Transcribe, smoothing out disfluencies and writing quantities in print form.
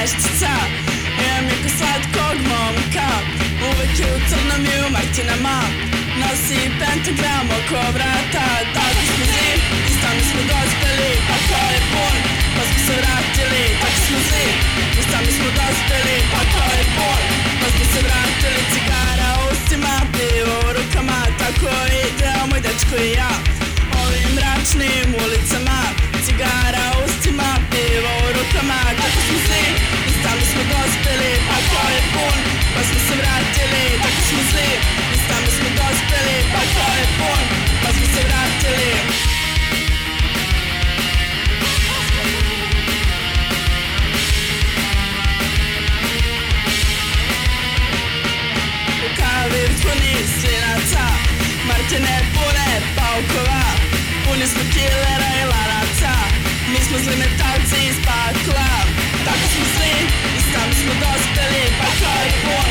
veštica. Imam jako slatkog momka, uvek je u crnom i u martinama. Nosi pentagram oko vrata. Tako smo zli i sami smo dospeli. Pakao je pun, pa smo se vratili. Tako smo zli i sami smo dospeli. Pakao je pun, pa smo se vratili. Cigara u ustima, pivo u rukama. Tako idemo moj dečko i ja ovim mračnim ulicama. Cigara u ustima, pivo u rukama. Tako smo zli i sami smo dospeli. Pakao je pun, pa smo se vratili. Tako smo zli i sami smo dospeli. Pakao je pun, pa smo se vratili. Puni slinaca, Martine pune paukova. Puni smo killera i lanaca. Mi smo zli metalci iz pakla. Tako smo zli i sami smo dospeli. Pakao je pun,